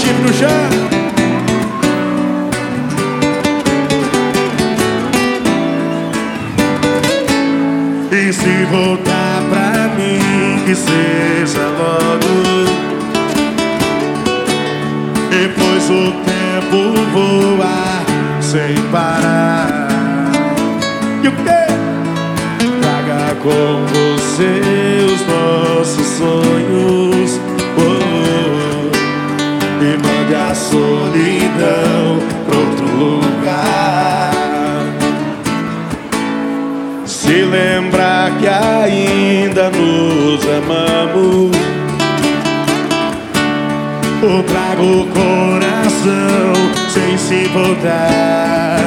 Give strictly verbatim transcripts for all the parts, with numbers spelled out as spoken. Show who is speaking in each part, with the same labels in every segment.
Speaker 1: chifre no chão. E se voltar pra mim, que seja logo. Depois o tempo voa sem parar. E o quê? Traga com você os nossos sonhos, oh, oh, e mande a solidão pra outro lugar. Se lembrar que ainda nos amamos, ou trago o coração sem se importar.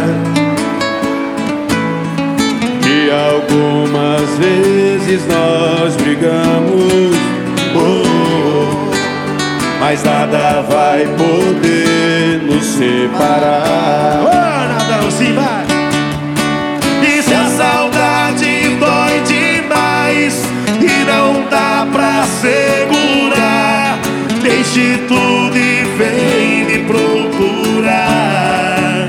Speaker 1: E algumas vezes nós brigamos, oh, mas nada vai poder nos separar. Oh, nada não se vai.
Speaker 2: E se a saudade dói demais e não dá pra segurar, deixe tudo e vem me procurar.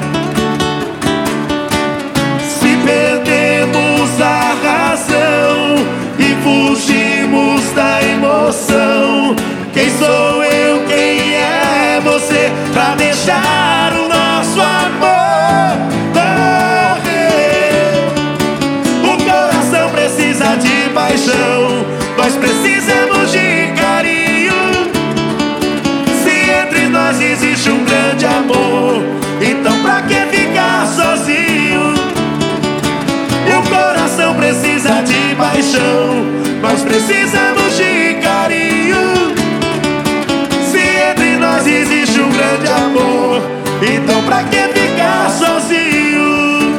Speaker 2: Se perdemos a razão e fugimos da emoção, quem sou eu, quem é você pra deixar o nosso amor morrer? O coração precisa de paixão, nós precisamos de carinho. Se entre nós existe um grande amor, então pra que ficar sozinho? O coração precisa de paixão, nós precisamos de carinho. Se entre nós existe um grande amor, então pra que ficar sozinho?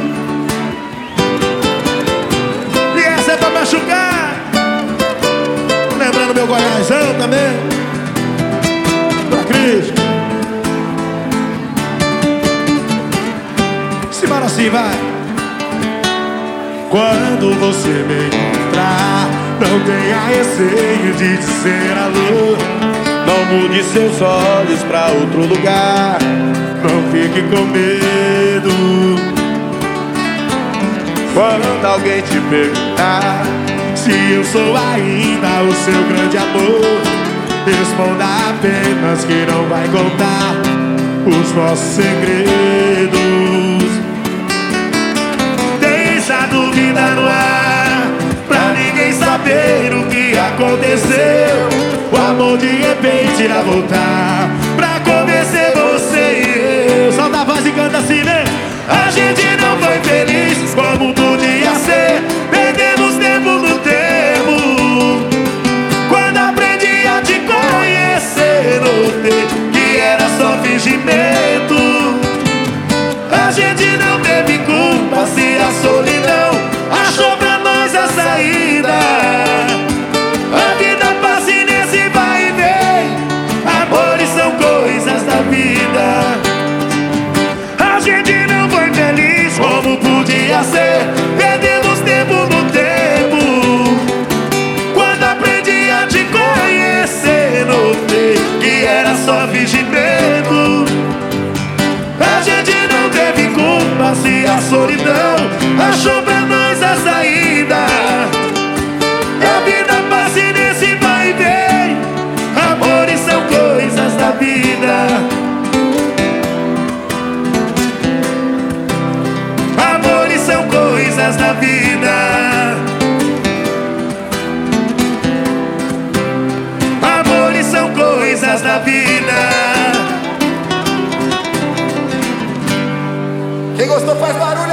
Speaker 1: E essa é pra machucar. Lembrando meu Goiásão também. Pra Cris. Simbora assim, vai. Quando você me encontrar, não tenha receio de dizer alô.
Speaker 2: Não mude seus olhos pra outro lugar,
Speaker 1: não fique com medo.
Speaker 2: Quando alguém te perguntar
Speaker 1: se eu sou ainda o seu grande amor, responda apenas que não vai contar os nossos segredos.
Speaker 2: Deixa a dúvida no ar, pra ninguém saber o que aconteceu.
Speaker 1: O amor de repente irá voltar
Speaker 2: pra convencer você e eu.
Speaker 1: Solta a voz e canta assim, né?
Speaker 2: A gente não foi feliz como podia ser, perdemos tempo no tempo. Quando aprendi a te conhecer, notei que era só fingimento. A gente não teve culpa se a solidão achou pra nós a saída. A vida passa e nesse vai e vem, amores são coisas da vida. A gente não foi feliz como podia ser, perdemos tempo no tempo. Quando aprendi a te conhecer, notei que era só fingimento. A gente não teve culpa se a solidão achou pra nós a saída. A vida passa e nesse vai e vem, amores são coisas da vida. Amores são coisas da vida. Amores são coisas da vida.
Speaker 3: Quem gostou faz barulho.